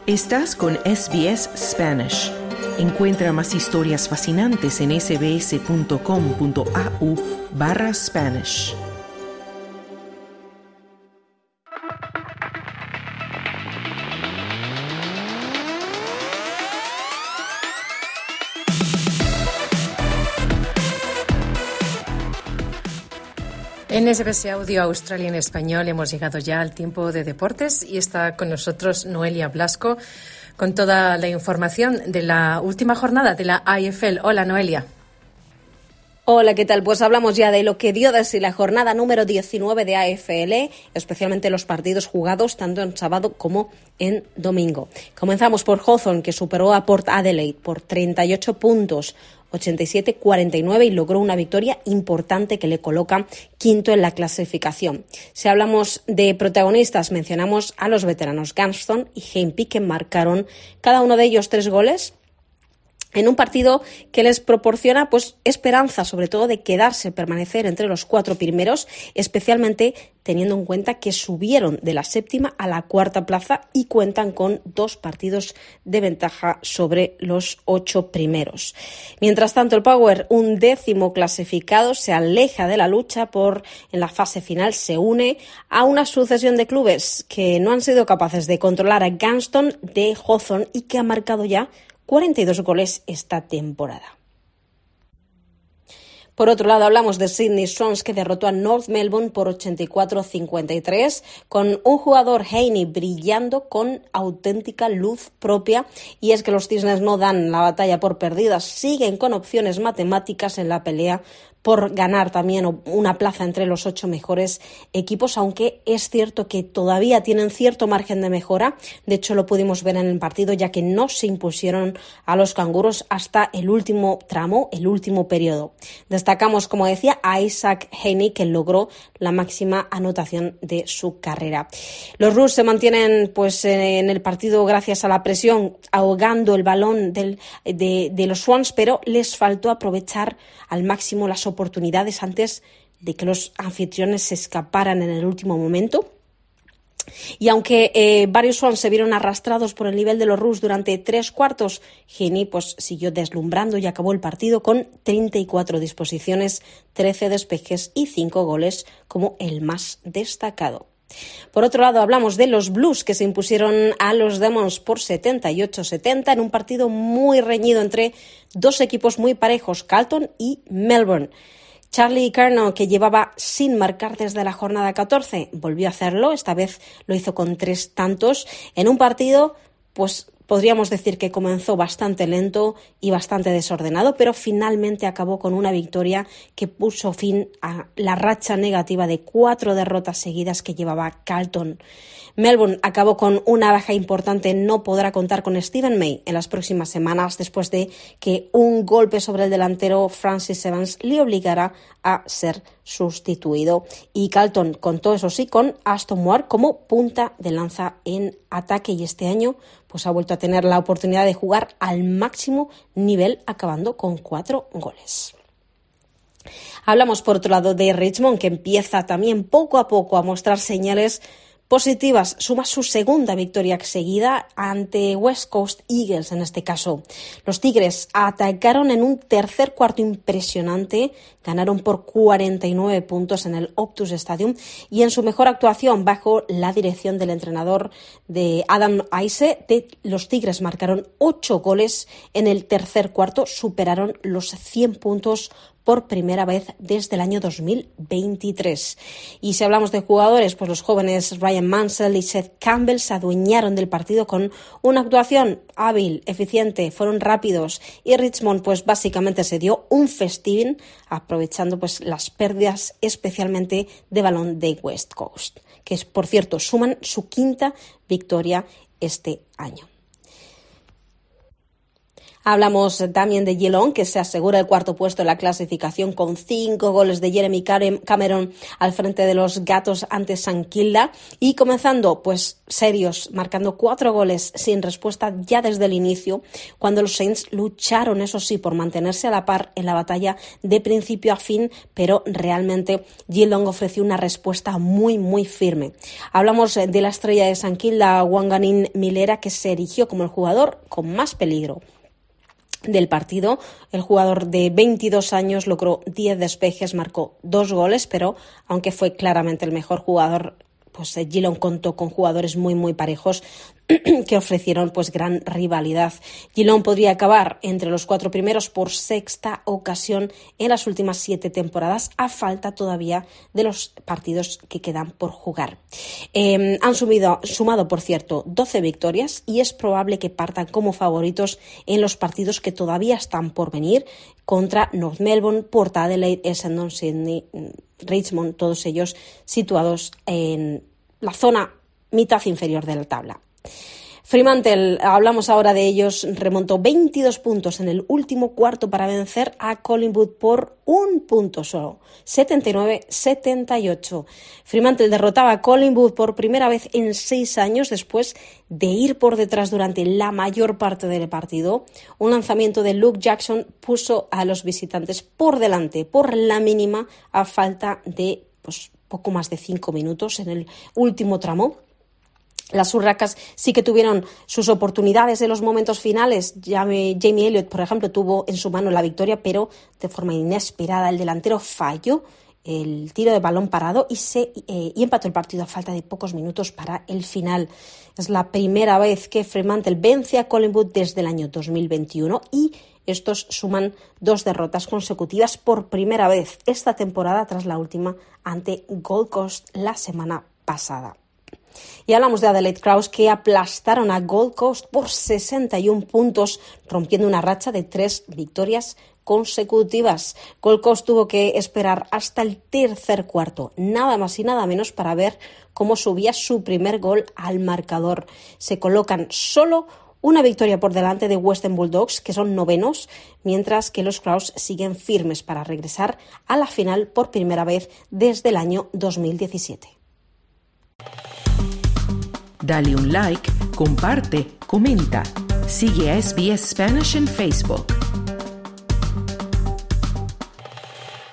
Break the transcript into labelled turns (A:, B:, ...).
A: Estás con SBS Spanish. Encuentra más historias fascinantes en sbs.com.au/Spanish.
B: En SBS Audio Australia en Español hemos llegado ya al tiempo de deportes y está con nosotros Noelia Blasco con toda la información de la última jornada de la AFL. Hola, Noelia.
C: Hola, ¿qué tal? Pues hablamos ya de lo que dio de sí la jornada número 19 de AFL, especialmente los partidos jugados tanto en sábado como en domingo. Comenzamos por Hawthorn, que superó a Port Adelaide por 38 puntos. 87-49 y logró una victoria importante que le coloca quinto en la clasificación. Si hablamos de protagonistas, mencionamos a los veteranos Gunston y Hayne que marcaron cada uno de ellos 3 goles en un partido que les proporciona esperanza, sobre todo de permanecer entre los 4 primeros, especialmente teniendo en cuenta que subieron de la 7ª a la 4ª plaza y cuentan con 2 partidos de ventaja sobre los 8 primeros. Mientras tanto, el Power, un 10º clasificado, se aleja de la lucha en la fase final, se une a una sucesión de clubes que no han sido capaces de controlar a Gunston de Hawthorn y que ha marcado ya 42 goles esta temporada. Por otro lado, hablamos de Sydney Swans, que derrotó a North Melbourne por 84-53, con un jugador, Heaney, brillando con auténtica luz propia. Y es que los Cisnes no dan la batalla por perdidas, siguen con opciones matemáticas en la pelea por ganar también una plaza entre los 8 mejores equipos, aunque es cierto que todavía tienen cierto margen de mejora. De hecho, lo pudimos ver en el partido, ya que no se impusieron a los canguros hasta el último tramo, el último periodo. Destacamos, como decía, a Isaac Heaney, que logró la máxima anotación de su carrera. Los Roos se mantienen en el partido gracias a la presión, ahogando el balón de los Swans, pero les faltó aprovechar al máximo las oportunidades antes de que los anfitriones se escaparan en el último momento. Y aunque varios Swans se vieron arrastrados por el nivel de los Roos durante 3 cuartos, Heaney siguió deslumbrando y acabó el partido con 34 disposiciones, 13 despejes y 5 goles como el más destacado. Por otro lado, hablamos de los Blues, que se impusieron a los Demons por 78-70 en un partido muy reñido entre 2 equipos muy parejos, Carlton y Melbourne. Charlie Curnow, que llevaba sin marcar desde la jornada 14, volvió a hacerlo. Esta vez lo hizo con 3 tantos en un partido, podríamos decir que comenzó bastante lento y bastante desordenado, pero finalmente acabó con una victoria que puso fin a la racha negativa de 4 derrotas seguidas que llevaba Carlton. Melbourne acabó con una baja importante, no podrá contar con Stephen May en las próximas semanas después de que un golpe sobre el delantero Francis Evans le obligara a ser sustituido. Y Carlton contó, eso sí, con Aston Moore como punta de lanza en ataque y este año ha vuelto a tener la oportunidad de jugar al máximo nivel, acabando con 4 goles. Hablamos, por otro lado, de Richmond, que empieza también poco a poco a mostrar señales positivas. Suma su segunda victoria seguida ante West Coast Eagles en este caso. Los Tigres atacaron en un tercer cuarto impresionante, ganaron por 49 puntos en el Optus Stadium y en su mejor actuación bajo la dirección del entrenador de Adam Ice, los Tigres marcaron 8 goles en el tercer cuarto, superaron los 100 puntos por primera vez desde el año 2023. Y si hablamos de jugadores, los jóvenes Ryan Mansell y Seth Campbell se adueñaron del partido con una actuación hábil, eficiente, fueron rápidos y Richmond básicamente se dio un festín aprovechando las pérdidas especialmente de balón de West Coast, que por cierto suman su 5ª victoria este año. Hablamos también de Geelong, que se asegura el cuarto puesto en la clasificación con 5 goles de Jeremy Cameron al frente de los Gatos ante St Kilda y comenzando pues serios, marcando 4 goles sin respuesta ya desde el inicio, cuando los Saints lucharon, eso sí, por mantenerse a la par en la batalla de principio a fin, pero realmente Geelong ofreció una respuesta muy, muy firme. Hablamos de la estrella de St Kilda, Wanganeen Milera, que se erigió como el jugador con más peligro del partido. El jugador de 22 años logró 10 despejes, marcó 2 goles, pero aunque fue claramente el mejor jugador, pues Geelong contó con jugadores muy, muy parejos que ofrecieron pues gran rivalidad. Geelong podría acabar entre los 4 primeros por sexta ocasión en las últimas 7 temporadas, a falta todavía de los partidos que quedan por jugar. Han sumado, por cierto, 12 victorias y es probable que partan como favoritos en los partidos que todavía están por venir contra North Melbourne, Port Adelaide, Essendon, Sydney, Richmond, todos ellos situados en la zona mitad inferior de la tabla. Fremantle, hablamos ahora de ellos, remontó 22 puntos en el último cuarto para vencer a Collingwood por 1 punto solo, 79-78. Fremantle derrotaba a Collingwood por primera vez en 6 años después de ir por detrás durante la mayor parte del partido. Un lanzamiento de Luke Jackson puso a los visitantes por delante, por la mínima, a falta de poco más de 5 minutos en el último tramo. Las urracas sí que tuvieron sus oportunidades en los momentos finales. Jamie Elliott, por ejemplo, tuvo en su mano la victoria, pero de forma inesperada el delantero falló el tiro de balón parado y empató el partido a falta de pocos minutos para el final. Es la primera vez que Fremantle vence a Collingwood desde el año 2021 y estos suman 2 derrotas consecutivas por primera vez esta temporada, tras la última ante Gold Coast la semana pasada. Y hablamos de Adelaide Crows, que aplastaron a Gold Coast por 61 puntos, rompiendo una racha de 3 victorias consecutivas. Gold Coast tuvo que esperar hasta el tercer cuarto, nada más y nada menos, para ver cómo subía su primer gol al marcador. Se colocan solo una victoria por delante de Western Bulldogs, que son novenos, mientras que los Crows siguen firmes para regresar a la final por primera vez desde el año 2017.
A: Dale un like, comparte, comenta. Sigue a SBS Spanish en Facebook.